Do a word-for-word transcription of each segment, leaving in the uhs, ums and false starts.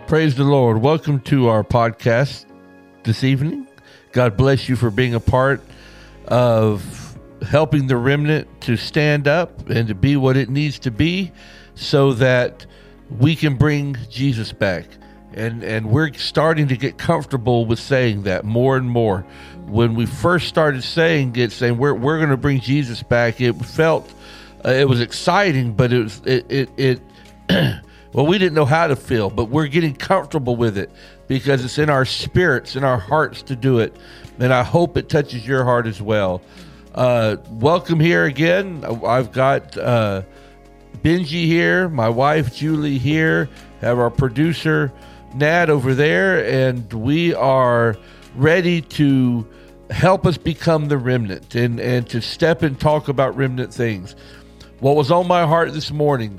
Praise the Lord. Welcome to our podcast this evening. God bless you for being a part of helping the remnant to stand up and to be what it needs to be so that we can bring Jesus back. And and we're starting to get comfortable with saying that more and more. When we first started saying it, saying we're we're going to bring Jesus back, it felt uh, it was exciting, but it was it it, it well, we didn't know how to feel, but we're getting comfortable with it because it's in our spirits, in our hearts to do it. And I hope it touches your heart as well. Uh, welcome here again. I've got uh, Benji here, my wife Julie here, have our producer Nat over there, and we are ready to help us become the remnant and, and to step and talk about remnant things. What was on my heart this morning,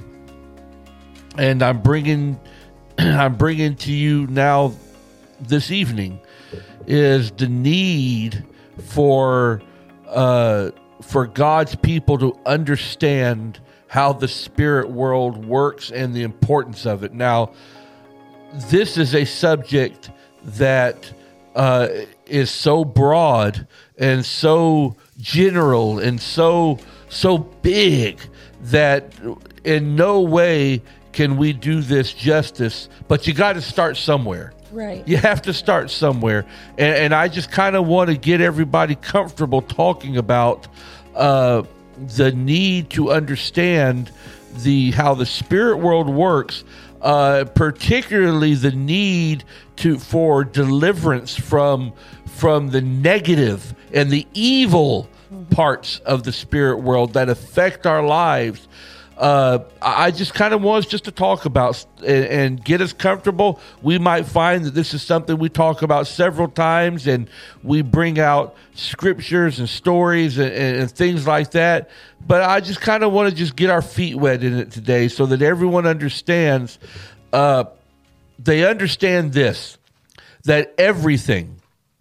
and I'm bringing, I'm bringing to you now this evening, is the need for uh, for God's people to understand how the spirit world works and the importance of it. Now, this is a subject that uh, is so broad and so general and so so big that in no way can we do this justice, but you got to start somewhere. Right. You have to start somewhere. And, and I just kind of want to get everybody comfortable talking about uh, the need to understand the how the spirit world works, uh, particularly the need to for deliverance from from the negative and the evil mm-hmm. parts of the spirit world that affect our lives. Uh, I just kind of want us just to talk about and, and get us comfortable. We might find that this is something we talk about several times, and we bring out scriptures and stories and, and, and things like that. But I just kind of want to just get our feet wet in it today so that everyone understands. Uh, they understand this, that everything,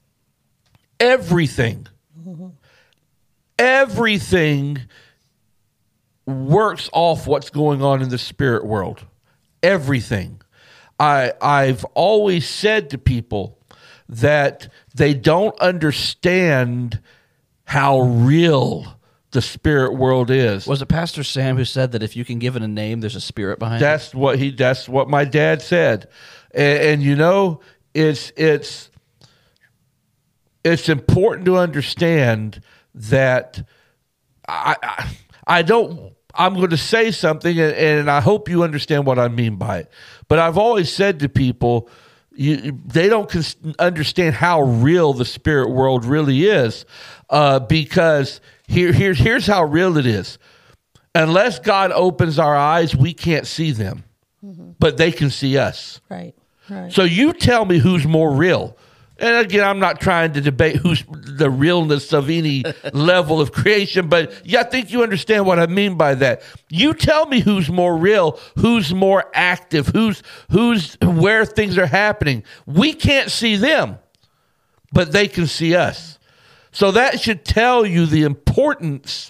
everything, mm-hmm. everything works off what's going on in the spirit world. Everything. I, I've always said to people that they don't understand how real the spirit world is. Was it Pastor Sam who said that if you can give it a name, there's a spirit behind that's it? That's what he. That's what my dad said. And, and you know, it's it's it's important to understand that I. I I don't, I'm going to say something, and, and I hope you understand what I mean by it. But I've always said to people, you, they don't cons- understand how real the spirit world really is, uh, because here, here's, here's how real it is. Unless God opens our eyes, we can't see them, mm-hmm. but they can see us. Right, right. So you tell me who's more real. And again, I'm not trying to debate who's the realness of any level of creation, but yeah, I think you understand what I mean by that. You tell me who's more real, who's more active, who's who's where things are happening. We can't see them, but they can see us. So that should tell you the importance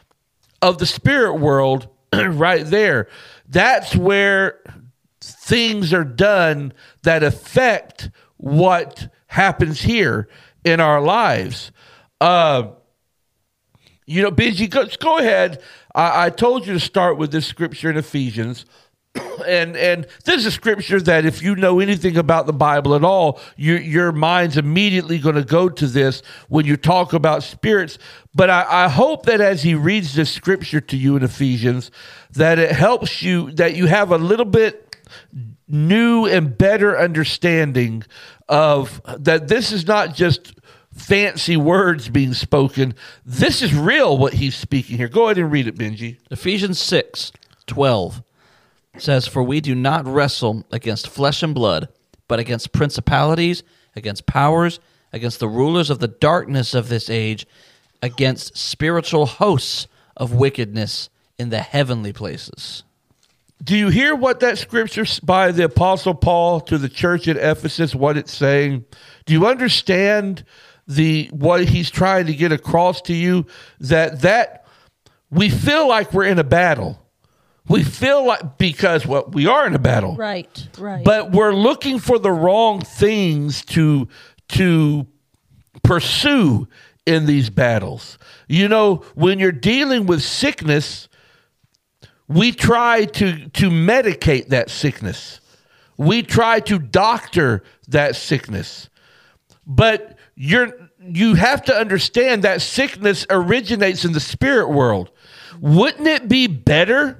of the spirit world right there. That's where things are done that affect what happens here in our lives. Uh, you know, Benji, go, go ahead. I, I told you to start with this scripture in Ephesians. And and this is a scripture that if you know anything about the Bible at all, your your mind's immediately going to go to this when you talk about spirits. But I, I hope that as he reads this scripture to you in Ephesians, that it helps you, that you have a little bit new and better understanding of that this is not just fancy words being spoken. This is real what he's speaking here. Go ahead and read it, Benji. Ephesians six twelve says, "For we do not wrestle against flesh and blood, but against principalities, against powers, against the rulers of the darkness of this age, against spiritual hosts of wickedness in the heavenly places." Do you hear what that scripture by the Apostle Paul to the church at Ephesus, what it's saying? Do you understand the what he's trying to get across to you? That that we feel like we're in a battle. We feel like, because well, we are in a battle. Right, right. But we're looking for the wrong things to to pursue in these battles. You know, when you're dealing with sickness, we try to to medicate that sickness. We try to doctor that sickness. But you're you have to understand that sickness originates in the spirit world. Wouldn't it be better,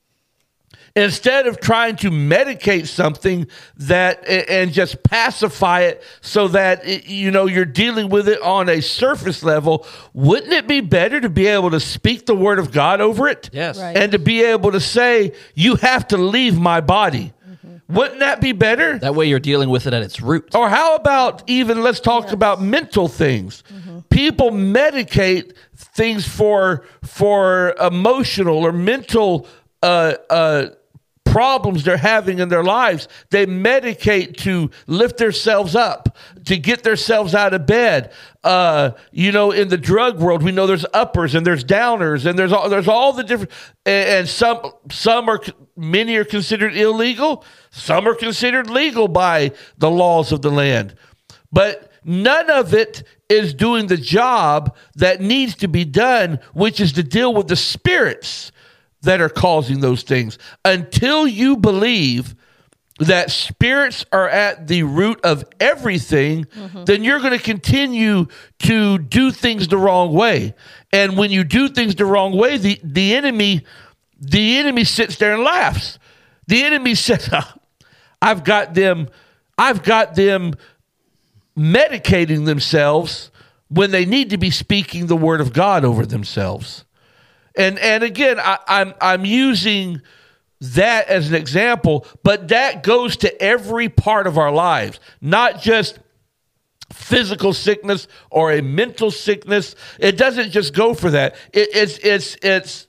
instead of trying to medicate something that and just pacify it so that it, you know you're dealing with it on a surface level, wouldn't it be better to be able to speak the word of God over it? Yes. Right. And to be able to say, you have to leave my body. Mm-hmm. Wouldn't that be better? That way you're dealing with it at its root. Or how about even, let's talk Yes. about mental things. Mm-hmm. People medicate things for for emotional or mental uh, uh, problems they're having in their lives. They medicate to lift themselves up, to get themselves out of bed. Uh, you know, in the drug world, we know there's uppers and there's downers, and there's all, there's all the different, and, and some some are many are considered illegal, some are considered legal by the laws of the land, but none of it is doing the job that needs to be done, which is to deal with the spirits that are causing those things. Until you believe that spirits are at the root of everything, mm-hmm. then you're going to continue to do things the wrong way. And when you do things the wrong way, the, the enemy, the enemy sits there and laughs. The enemy says, oh, I've got them, I've got them medicating themselves when they need to be speaking the word of God over themselves. And and again, I, I'm I'm using that as an example, but that goes to every part of our lives, not just physical sickness or a mental sickness. It doesn't just go for that. It, it's it's it's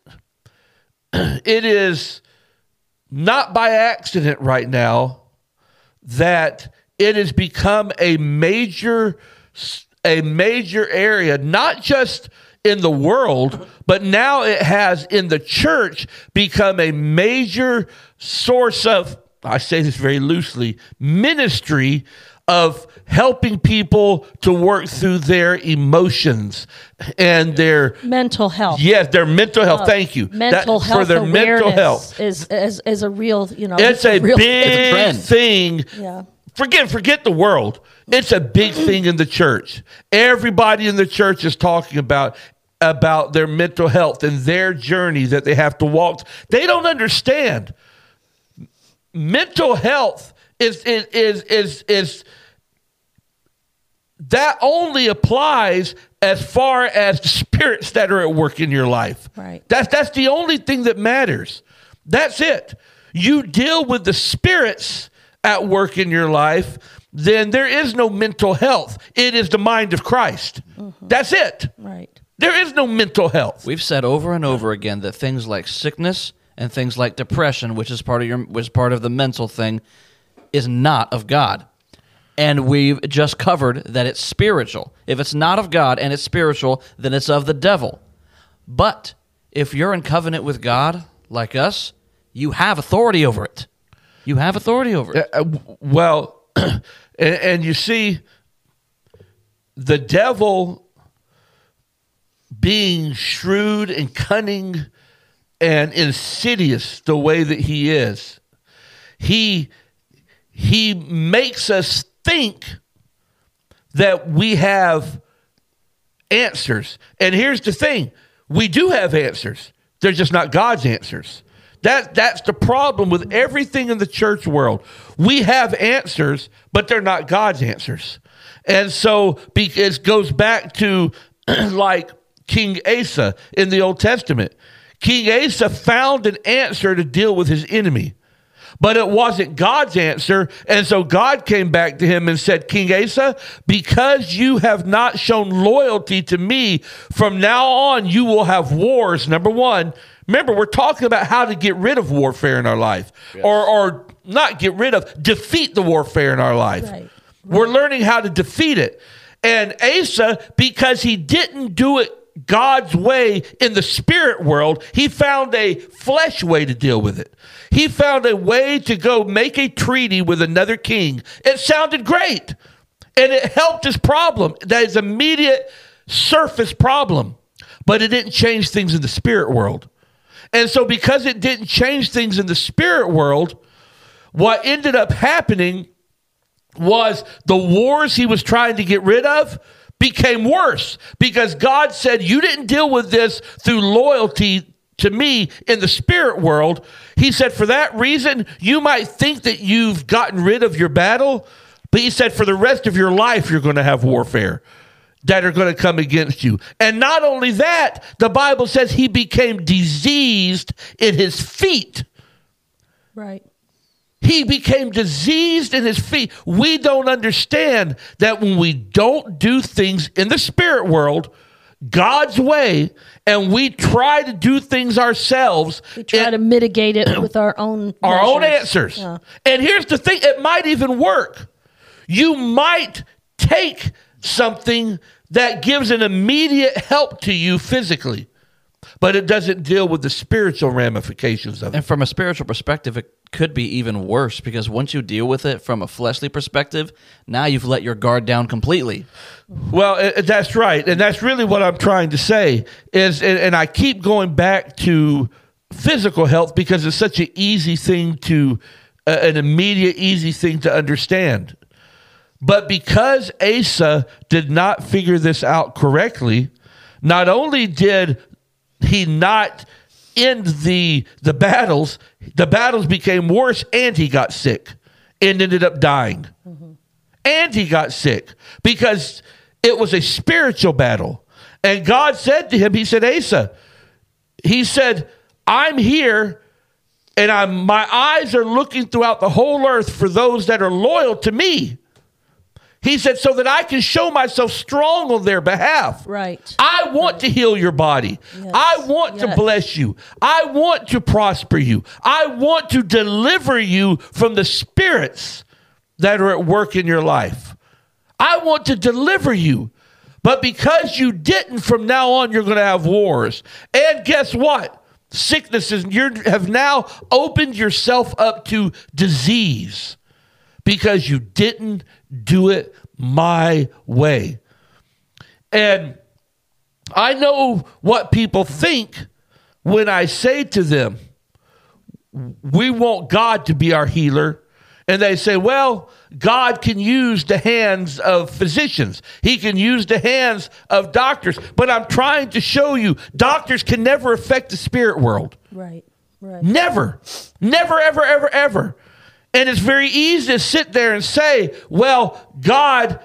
it is not by accident right now that it has become a major a major area, not just in the world, but now it has in the church become a major source of, I say this very loosely, ministry of helping people to work through their emotions and their mental health. Yes, their mental health. Uh, Thank you. Mental that, health for their mental awareness health is, is is a real, you know, it's, it's a, a real, big it's a trend. thing. Yeah. Forget forget the world. It's a big thing in the church. Everybody in the church is talking about about their mental health and their journey that they have to walk. They don't understand. Mental health is is is is, is that only applies as far as the spirits that are at work in your life. Right. That's that's the only thing that matters. That's it. You deal with the spirits at work in your life, then there is no mental health. It is the mind of Christ. Mm-hmm. That's it. Right. There is no mental health. We've said over and over again that things like sickness and things like depression, which is part of your, which is part of the mental thing, is not of God. And we've just covered that it's spiritual. If it's not of God and it's spiritual, then it's of the devil. But if you're in covenant with God, like us, you have authority over it. You have authority over it. Uh, well, and, and you see, the devil, being shrewd and cunning and insidious the way that he is, he he makes us think that we have answers. And here's the thing. We do have answers. They're just not God's answers. That, that's the problem with everything in the church world. We have answers, but they're not God's answers. And so it goes back to like King Asa in the Old Testament. King Asa found an answer to deal with his enemy, but it wasn't God's answer. And so God came back to him and said, King Asa, because you have not shown loyalty to me, from now on you will have wars. Number one, remember, we're talking about how to get rid of warfare in our life, yes. or, or not get rid of, defeat the warfare in our life. Right. We're learning how to defeat it. And Asa, because he didn't do it God's way in the spirit world. He found a flesh way to deal with it. He found a way to go make a treaty with another king. It sounded great, and it helped his problem, that is immediate surface problem, but it didn't change things in the spirit world. And so because it didn't change things in the spirit world, what ended up happening was the wars he was trying to get rid of became worse, because God said, you didn't deal with this through loyalty to me in the spirit world. He said, for that reason, you might think that you've gotten rid of your battle, but he said, for the rest of your life, you're going to have warfare that are going to come against you. And not only that, the Bible says he became diseased in his feet. Right. He became diseased in his feet. We don't understand that when we don't do things in the spirit world God's way, and we try to do things ourselves, We try and to mitigate it with our own our own measures. answers. Yeah. And here's the thing, it might even work. You might take something that gives an immediate help to you physically, but it doesn't deal with the spiritual ramifications of it. And from a spiritual perspective, it could be even worse, because once you deal with it from a fleshly perspective, now you've let your guard down completely. Well, uh, that's right. And that's really what I'm trying to say is, and, and I keep going back to physical health because it's such an easy thing to, uh, an immediate, easy thing to understand. But because Asa did not figure this out correctly, not only did he not end the the battles, the battles became worse, and he got sick and ended up dying. Mm-hmm. And he got sick because it was a spiritual battle. And God said to him, he said, Asa, he said, I'm here, and I'm my eyes are looking throughout the whole earth for those that are loyal to me. He said, so that I can show myself strong on their behalf. Right. I want to heal your body. Yes. I want to Yes. bless you. I want to prosper you. I want to deliver you from the spirits that are at work in your life. I want to deliver you. But because you didn't, from now on, you're going to have wars. And guess what? Sicknesses, you have now opened yourself up to disease because you didn't do it my way. And I know what people think when I say to them, we want God to be our healer. And they say, well, God can use the hands of physicians. He can use the hands of doctors. But I'm trying to show you, doctors can never affect the spirit world. Right. Right. Never. Never, ever, ever, ever. And it's very easy to sit there and say, well, God,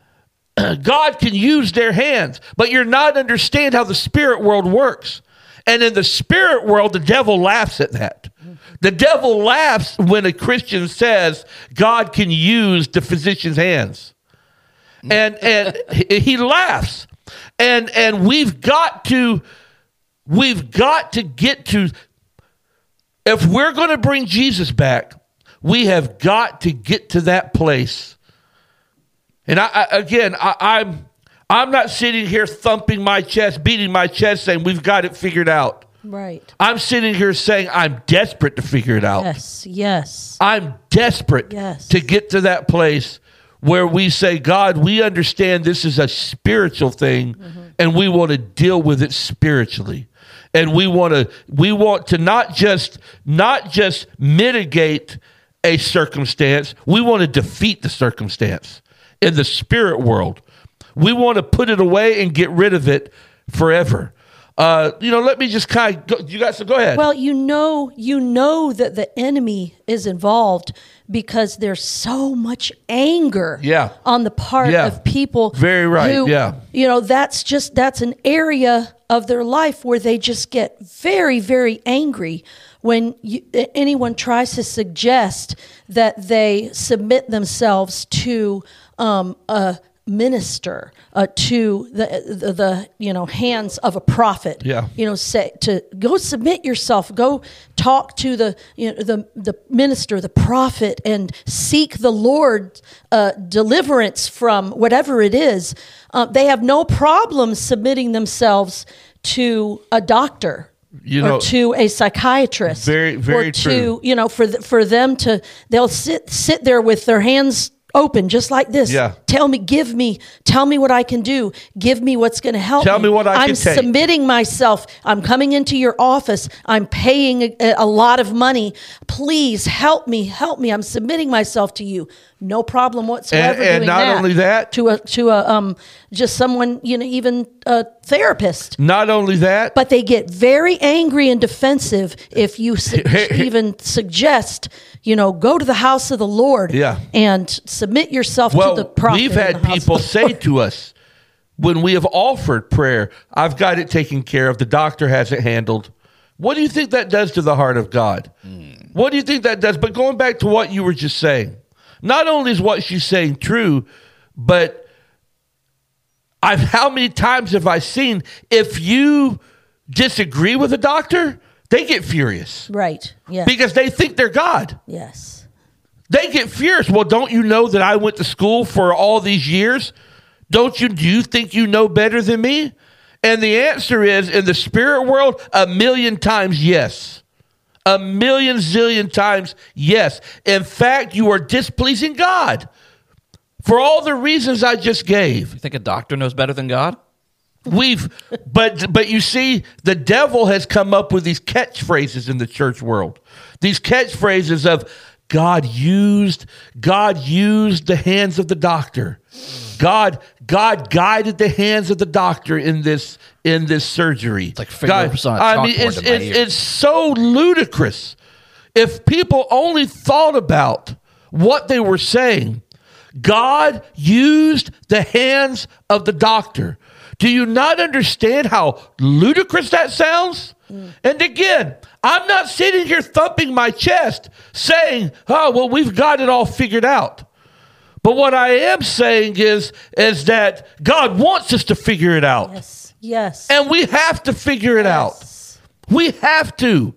God can use their hands, but you're not understand how the spirit world works. And in the spirit world, the devil laughs at that. The devil laughs when a Christian says God can use the physician's hands. And and he laughs. And and we've got to we've got to get to, if we're going to bring Jesus back, we have got to get to that place. And I, I again, I, I'm I'm not sitting here thumping my chest, beating my chest, saying we've got it figured out. Right. I'm sitting here saying I'm desperate to figure it out. Yes. Yes. I'm desperate Yes. to get to that place where we say, God, we understand this is a spiritual thing, mm-hmm. and we want to deal with it spiritually. And we want to we want to not just not just mitigate a circumstance, we want to defeat the circumstance in the spirit world. We want to put it away and get rid of it forever. Uh, you know, let me just kind of go, you guys, so go ahead. Well, you know, you know that the enemy is involved because there's so much anger Yeah. on the part Yeah. of people. Very right, who, yeah. You know, that's just, that's an area of their life where they just get very, very angry when you, anyone tries to suggest that they submit themselves to um, a minister uh, to the, the the you know hands of a prophet. Yeah. You know, say to go submit yourself. Go talk to the you know the the minister, the prophet, and seek the Lord uh, deliverance from whatever it is. Uh, they have no problem submitting themselves to a doctor. You or know, to a psychiatrist, very, very or to true. you know, for th- for them to, they'll sit sit there with their hands open, just like this. Yeah. Tell me, give me, tell me what I can do. Give me what's going to help. Tell me what I I'm can take. submitting myself. I'm coming into your office. I'm paying a, a lot of money. Please help me, help me. I'm submitting myself to you. No problem whatsoever. And- and doing not that only that- to a to a um just someone, you know, even a therapist. Not only that, But they get very angry and defensive if you su- even suggest, you know, go to the house of the Lord Yeah. and submit yourself well, to the prophet. we've in had the house people of the say Lord. to us when we have offered prayer, I've got it taken care of. The doctor has it handled. What do you think that does to the heart of God? Mm. What do you think that does? But going back to what you were just saying, not only is what she's saying true, but I've how many times have I seen if you disagree with a doctor, they get furious Right. Yeah. because they think they're God. Yes. They get furious. Well, don't you know that I went to school for all these years? Don't you, do you think you know better than me? And the answer is, in the spirit world, a million times yes. A million zillion times yes. In fact, you are displeasing God for all the reasons I just gave. You think a doctor knows better than God? We've, but but you see, the devil has come up with these catchphrases in the church world. These catchphrases of God used, God used the hands of the doctor. God, God guided the hands of the doctor in this in this surgery. It's like fingers on a I mean, chalkboard it's in my it's, ear. it's so ludicrous. If people only thought about what they were saying, God used the hands of the doctor. Do you not understand how ludicrous that sounds? Mm. And again, I'm not sitting here thumping my chest saying, oh, well, we've got it all figured out. But what I am saying is, is that God wants us to figure it out. Yes. Yes. And we have to figure it Yes. out. We have to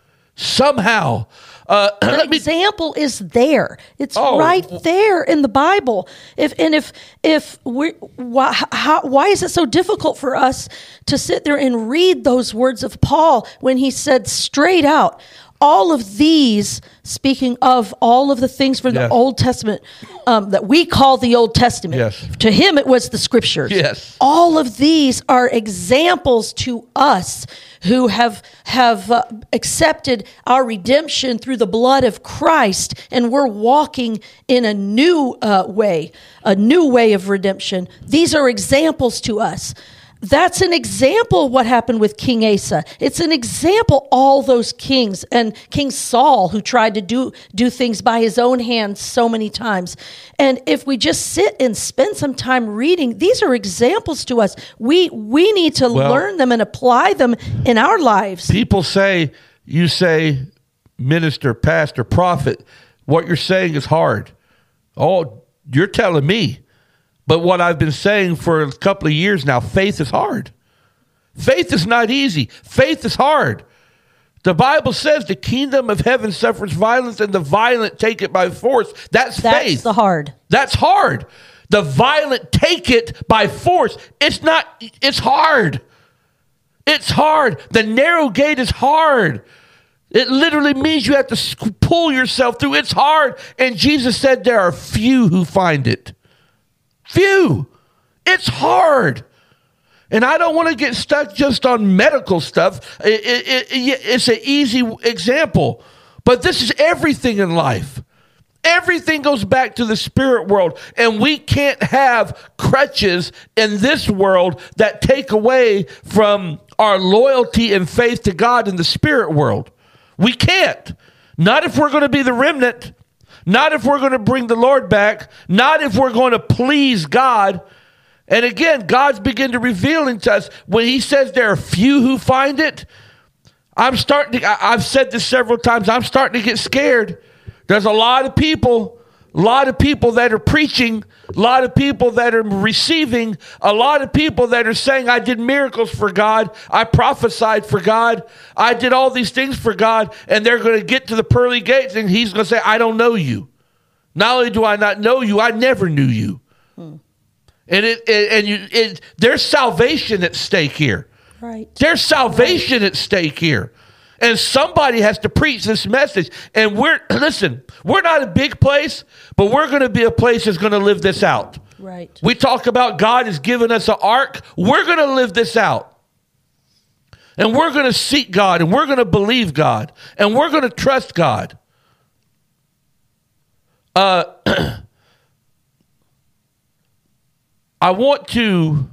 somehow. Uh, The let me, example is there. It's Oh. right there in the Bible. If and if if we why how, why is it so difficult for us to sit there and read those words of Paul when he said straight out, all of these, speaking of all of the things from the Yes. Old Testament um, that we call the Old Testament. Yes. To him, it was the scriptures. Yes. All of these are examples to us who have have uh, accepted our redemption through the blood of Christ, and we're walking in a new uh, way, a new way of redemption. These are examples to us. That's an example of what happened with King Asa. It's an example, all those kings, and King Saul, who tried to do, do things by his own hands so many times. And if we just sit and spend some time reading, these are examples to us. We we need to Well, learn them and apply them in our lives. people say, you say, minister, pastor, prophet, what you're saying is hard. Oh, you're telling me. But what I've been saying for a couple of years now, faith is hard. Faith is not easy. Faith is hard. The Bible says the kingdom of heaven suffers violence and the violent take it by force. That's, That's faith. the hard. That's hard. The violent take it by force. It's not, it's hard. It's hard. The narrow gate is hard. It literally means you have to pull yourself through. It's hard. And Jesus said there are few who find it. Few. It's hard. And I don't want to get stuck just on medical stuff. It, it, it, it's an easy example. But this is everything in life. Everything goes back to the spirit world. And we can't have crutches in this world that take away from our loyalty and faith to God in the spirit world. We can't. Not if we're going to be the remnant. Not if we're going to bring the Lord back. Not if we're going to please God. And again, God's beginning to revealing to us when he says there are few who find it. I'm starting to, I, I've said this several times. I'm starting to get scared. There's a lot of people, A lot of people that are preaching, a lot of people that are receiving, a lot of people that are saying, I did miracles for God, I prophesied for God, I did all these things for God, and they're going to get to the pearly gates and he's going to say, I don't know you. Not only do I not know you, I never knew you. Hmm. And it, it and you it, there's salvation at stake here. Right. There's salvation right. at stake here. And somebody has to preach this message. And we're, listen, we're not a big place, but we're going to be a place that's going to live this out. Right. We talk about God has given us an ark. We're going to live this out. And we're going to seek God, and we're going to believe God, and we're going to trust God. Uh, I want to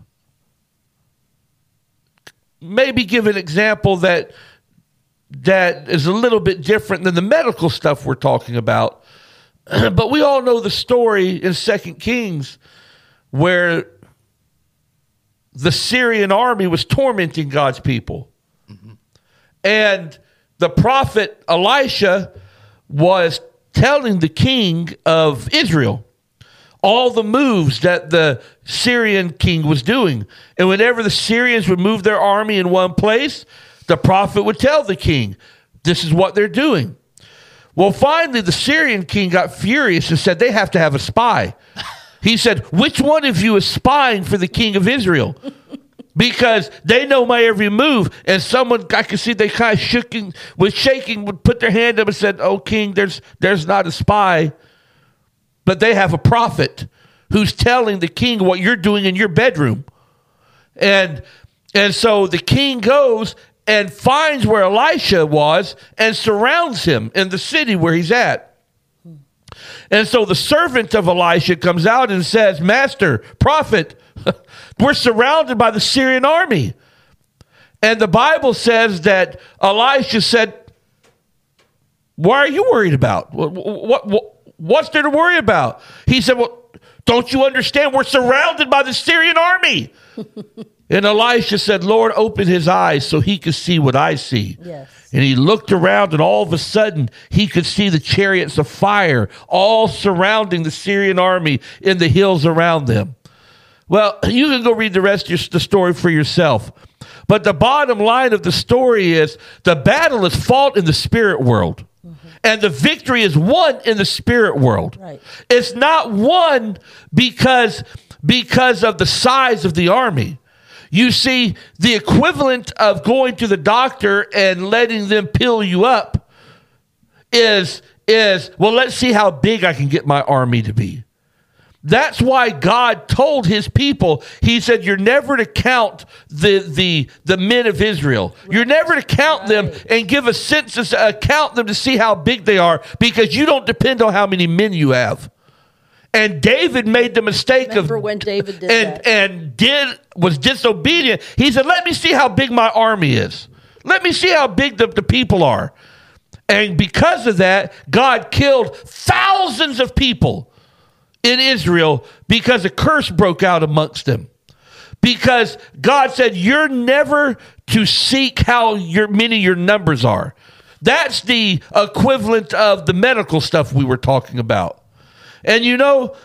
maybe give an example that that is a little bit different than the medical stuff we're talking about. But we all know the story in Second Kings where the Syrian army was tormenting God's people. Mm-hmm. And the prophet Elisha was telling the king of Israel all the moves that the Syrian king was doing. And whenever the Syrians would move their army in one place, the prophet would tell the king, this is what they're doing. Well, finally, the Syrian king got furious and said, they have to have a spy. He said, which one of you is spying for the king of Israel? Because they know my every move. And someone, I could see they kind of shaking, was shaking, would put their hand up and said, oh, king, there's there's not a spy. But they have a prophet who's telling the king what you're doing in your bedroom. And, and so the king goes and finds where Elisha was and surrounds him in the city where he's at. And so the servant of Elisha comes out and says, Master, prophet, we're surrounded by the Syrian army. And the Bible says that Elisha said, what are you worried about? What, what, what, what's there to worry about? He said, well, don't you understand? We're surrounded by the Syrian army. And Elisha said, Lord, open his eyes so he could see what I see. Yes. And he looked around, and all of a sudden, he could see the chariots of fire all surrounding the Syrian army in the hills around them. Well, you can go read the rest of your, the story for yourself. But the bottom line of the story is the battle is fought in the spirit world. Mm-hmm. And the victory is won in the spirit world. Right. It's not won because, because of the size of the army. You see, the equivalent of going to the doctor and letting them pill you up is, is, well, let's see how big I can get my army to be. That's why God told his people, he said, you're never to count the the, the men of Israel. You're never to count them and give a census, uh, count them to see how big they are, because you don't depend on how many men you have. And David made the mistake Remember of when David did and, that. and did was disobedient. He said, let me see how big my army is. Let me see how big the, the people are. And because of that, God killed thousands of people in Israel because a curse broke out amongst them. Because God said, you're never to seek how your, many your numbers are. That's the equivalent of the medical stuff we were talking about. And you know,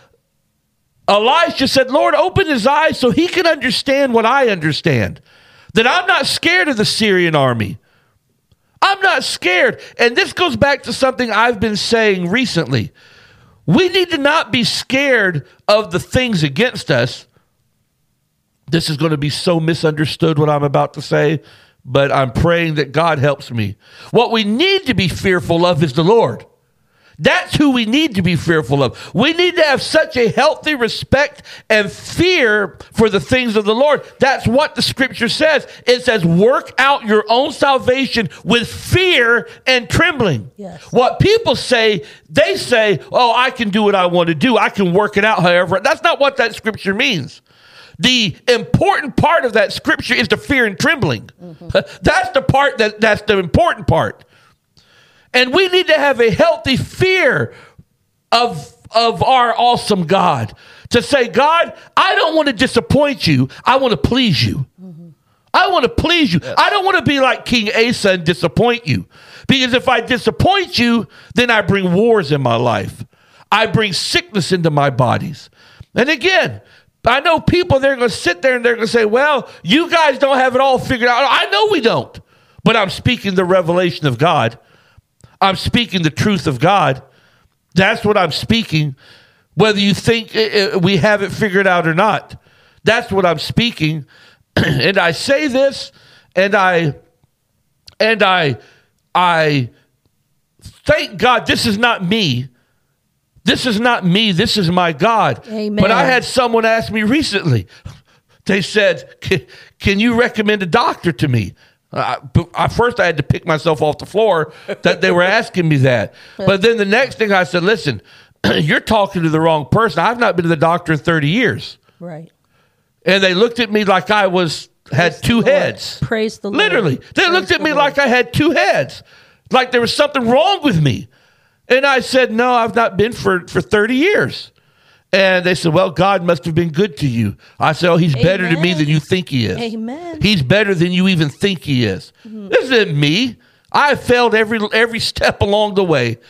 Elisha said, Lord, open his eyes so he can understand what I understand. That I'm not scared of the Syrian army. I'm not scared. And this goes back to something I've been saying recently. We need to not be scared of the things against us. This is going to be so misunderstood what I'm about to say, but I'm praying that God helps me. What we need to be fearful of is the Lord. That's who we need to be fearful of. We need to have such a healthy respect and fear for the things of the Lord. That's what the scripture says. It says, work out your own salvation with fear and trembling. Yes. What people say, they say, oh, I can do what I want to do. I can work it out however. That's not what that scripture means. The important part of that scripture is the fear and trembling. Mm-hmm. That's the part that, that's the important part. And we need to have a healthy fear of, of our awesome God. To say, God, I don't want to disappoint you. I want to please you. Mm-hmm. I want to please you. Yes. I don't want to be like King Asa and disappoint you. Because if I disappoint you, then I bring wars in my life. I bring sickness into my bodies. And again, I know people, they're going to sit there and they're going to say, well, you guys don't have it all figured out. I know we don't. But I'm speaking the revelation of God. I'm speaking the truth of God. That's what I'm speaking. Whether you think we have it figured out or not, that's what I'm speaking. And I say this, and I, and I, I thank God this is not me. This is not me. This is my God. Amen. But I had someone ask me recently. They said, can, can you recommend a doctor to me? Uh, at first, I had to pick myself off the floor that they were asking me that. But then the next thing I said, listen, you're talking to the wrong person. I've not been to the doctor in thirty years. Right. And they looked at me like I was had Praise two the heads. Lord. Praise the Lord. Literally. They Praise looked at the me Lord. like I had two heads. Like there was something wrong with me. And I said, no, I've not been for, for thirty years. And they said, well, God must have been good to you. I said, oh, he's Amen. better to me than you think he is. Amen. He's better than you even think he is. Mm-hmm. This isn't me. I failed every every step along the way.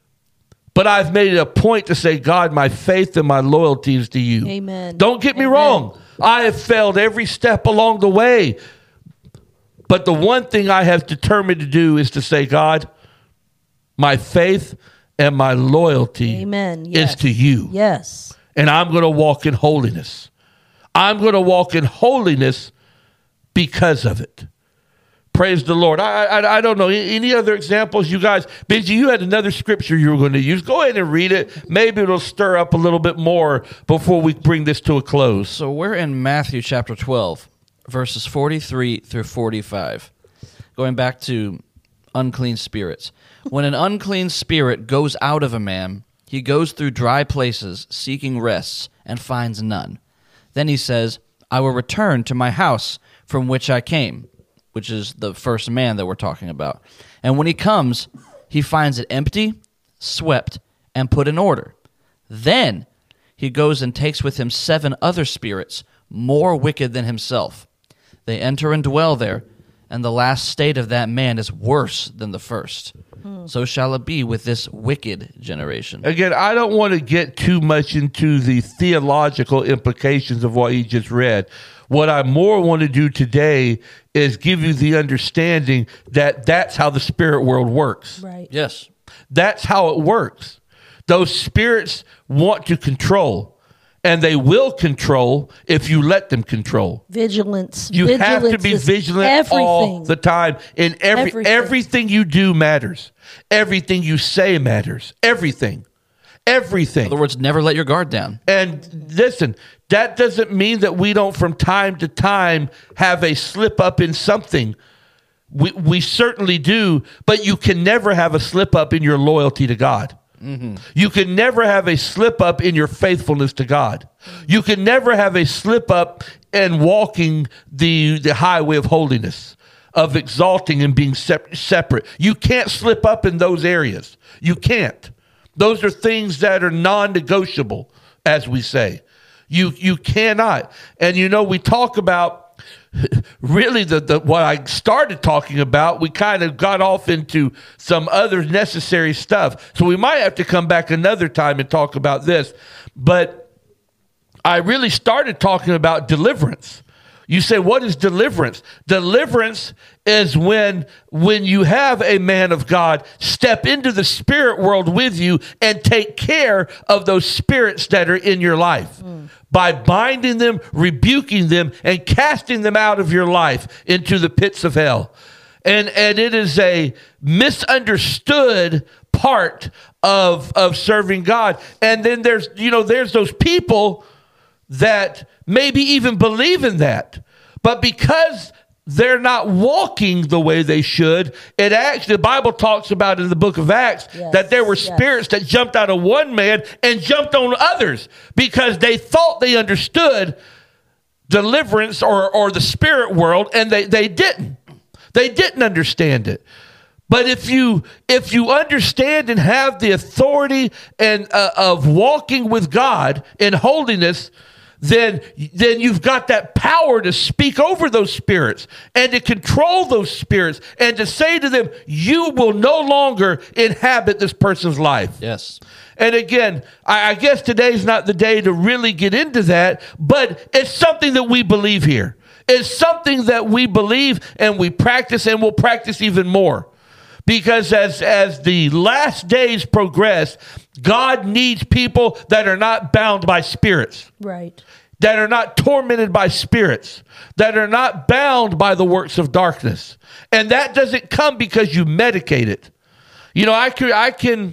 But I've made it a point to say, God, my faith and my loyalty is to you. Amen. Don't get me Amen. wrong. I have failed every step along the way. But the one thing I have determined to do is to say, God, my faith and my loyalty Amen. Yes. is to you. Yes. And I'm going to walk in holiness. I'm going to walk in holiness because of it. Praise the Lord. I, I I don't know. Any other examples, you guys? Benji, you had another scripture you were going to use. Go ahead and read it. Maybe it'll stir up a little bit more before we bring this to a close. So we're in Matthew chapter twelve, verses forty-three through forty-five. Going back to unclean spirits. When an unclean spirit goes out of a man, he goes through dry places, seeking rests, and finds none. Then he says, I will return to my house from which I came, which is the first man that we're talking about. And when he comes, he finds it empty, swept, and put in order. Then he goes and takes with him seven other spirits, more wicked than himself. They enter and dwell there, and the last state of that man is worse than the first. Hmm. So shall it be with this wicked generation. Again, I don't want to get too much into the theological implications of what he just read. What I more want to do today is give you the understanding that that's how the spirit world works. Right. Yes. That's how it works. Those spirits want to control. And they will control if you let them control. Vigilance. You Vigilance have to be is vigilant everything. all the time. And every Everything. everything you do matters. Everything you say matters. Everything. Everything. In other words, never let your guard down. And listen, that doesn't mean that we don't from time to time have a slip up in something. We we certainly do, but you can never have a slip up in your loyalty to God. Mm-hmm. You can never have a slip up in your faithfulness to God. You can never have a slip up in walking the, the highway of holiness, of exalting and being sep- separate. You can't slip up in those areas. You can't. Those are things that are non-negotiable, as we say. You you cannot. And you know, we talk about really the, the what I started talking about, we kind of got off into some other necessary stuff. So we might have to come back another time and talk about this. But I really started talking about deliverance. You say, what is deliverance? Deliverance is when, when you have a man of God step into the spirit world with you and take care of those spirits that are in your life. Mm. By binding them, rebuking them, and casting them out of your life into the pits of hell. And and it is a misunderstood part of, of serving God. And then there's, you know, there's those people that maybe even believe in that. But because they're not walking the way they should, it actually, the Bible talks about in the book of Acts, yes, that there were spirits yes. that jumped out of one man and jumped on others because they thought they understood deliverance or, or the spirit world, and they, they didn't. They didn't understand it. But if you if you understand and have the authority and uh, of walking with God in holiness, then, then you've got that power to speak over those spirits and to control those spirits and to say to them, you will no longer inhabit this person's life. Yes. And again, I, I guess today's not the day to really get into that, but it's something that we believe here. It's something that we believe and we practice, and we'll practice even more. Because as, as the last days progress, God needs people that are not bound by spirits. Right. That are not tormented by spirits. That are not bound by the works of darkness. And that doesn't come because you medicate it. You know, I can, I can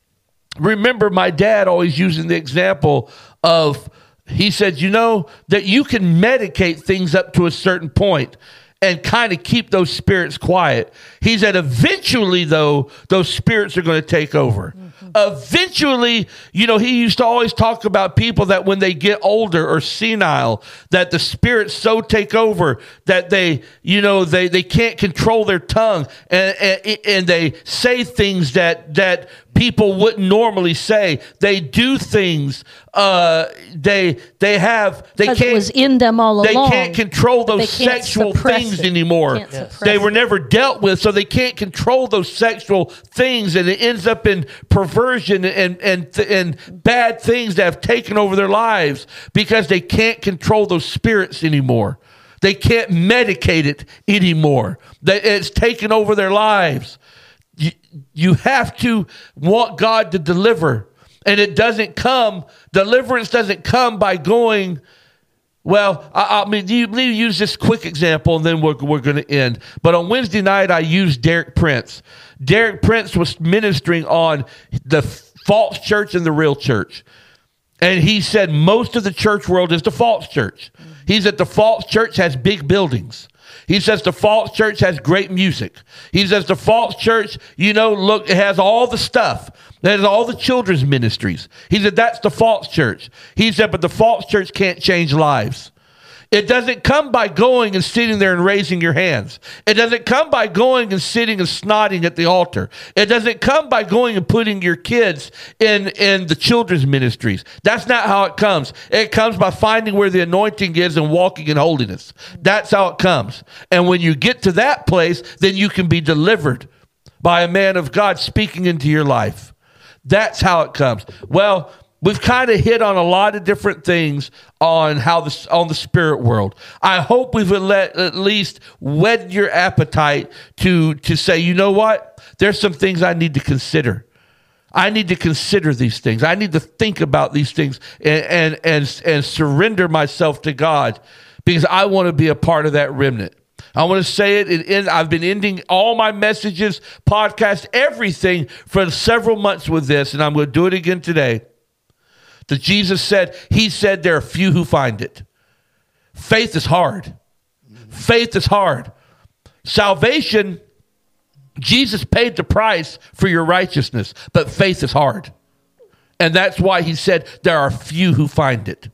remember my dad always using the example of, he said, you know, that you can medicate things up to a certain point and kind of keep those spirits quiet. He said, eventually, though, those spirits are going to take over. Mm-hmm. Eventually, you know, he used to always talk about people that when they get older or senile, that the spirits so take over that they, you know, they, they can't control their tongue, and, and, and they say things that, that people wouldn't normally say. They do things. Uh, they they have they can't. It was in them all they along. They can't control those can't sexual things it. anymore. Yes. They were never dealt with, so they can't control those sexual things, and it ends up in perversion and and and bad things that have taken over their lives because they can't control those spirits anymore. They can't medicate it anymore. That it's taken over their lives. You, you have to want God to deliver. And it doesn't come, deliverance doesn't come by going, well, I, I mean, you, let me use this quick example and then we're, we're going to end. But on Wednesday night, I used Derek Prince. Derek Prince was ministering on the false church and the real church. And he said most of the church world is the false church. He said the false church has big buildings. He says the false church has great music. He says the false church, you know, look, it has all the stuff. It has all the children's ministries. He said that's the false church. He said, but the false church can't change lives. It doesn't come by going and sitting there and raising your hands. It doesn't come by going and sitting and snotting at the altar. It doesn't come by going and putting your kids in, in the children's ministries. That's not how it comes. It comes by finding where the anointing is and walking in holiness. That's how it comes. And when you get to that place, then you can be delivered by a man of God speaking into your life. That's how it comes. Well, we've kind of hit on a lot of different things on how the on the spirit world. I hope we've let, at least whet your appetite to to say, you know what? There's some things I need to consider. I need to consider these things. I need to think about these things and and and, and surrender myself to God, because I want to be a part of that remnant. I want to say it. it, it I've been ending all my messages, podcasts, everything for several months with this, and I'm going to do it again today. That Jesus said, he said there are few who find it. Faith is hard. Faith is hard. Salvation, Jesus paid the price for your righteousness, but faith is hard. And that's why he said there are few who find it.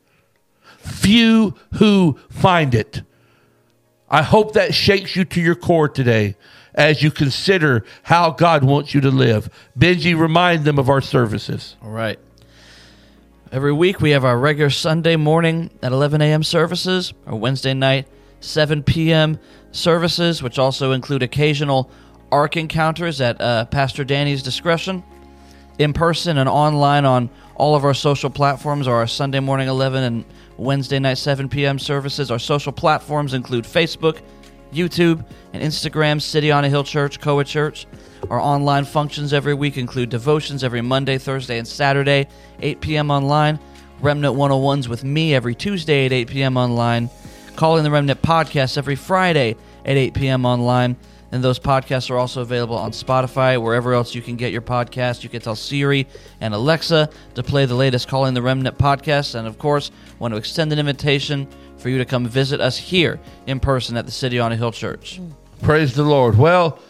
Few who find it. I hope that shakes you to your core today as you consider how God wants you to live. Benji, remind them of our services. All right. Every week we have our regular Sunday morning at eleven a.m. services, our Wednesday night seven p.m. services, which also include occasional Ark encounters at uh, Pastor Danny's discretion. In person and online on all of our social platforms are our Sunday morning eleven and Wednesday night seven p.m. services. Our social platforms include Facebook, YouTube, and Instagram, City on a Hill Church, Koa Church. Our online functions every week include devotions every Monday, Thursday, and Saturday, eight p.m. online. Remnant one oh ones with me every Tuesday at eight p.m. online. Calling the Remnant podcast every Friday at eight p.m. online. And those podcasts are also available on Spotify, wherever else you can get your podcast. You can tell Siri and Alexa to play the latest Calling the Remnant podcast. And, of course, want to extend an invitation for you to come visit us here in person at the City on a Hill Church. Praise the Lord. Well,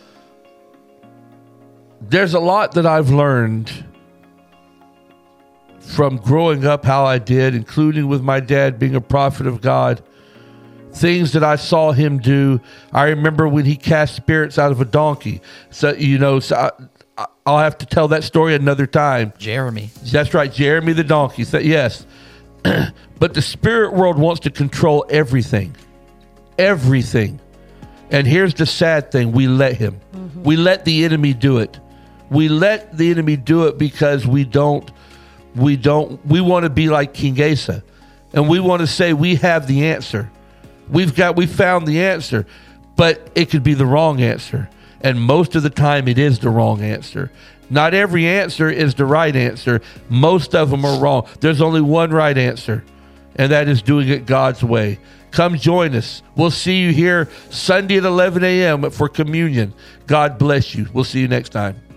there's a lot that I've learned from growing up how I did, including with my dad being a prophet of God. Things that I saw him do. I remember when he cast spirits out of a donkey. So, you know, so I, I'll have to tell that story another time. Jeremy. That's right, Jeremy the donkey. So, yes. But the spirit world wants to control everything. Everything. And here's the sad thing. We let him. Mm-hmm. We let the enemy do it. We let the enemy do it because we don't we don't. We want to be like King Asa, and we want to say we have the answer. We've got. We found the answer, but it could be the wrong answer, and most of the time it is the wrong answer. Not every answer is the right answer. Most of them are wrong. There's only one right answer, and that is doing it God's way. Come join us. We'll see you here Sunday at eleven a.m. for communion. God bless you. We'll see you next time.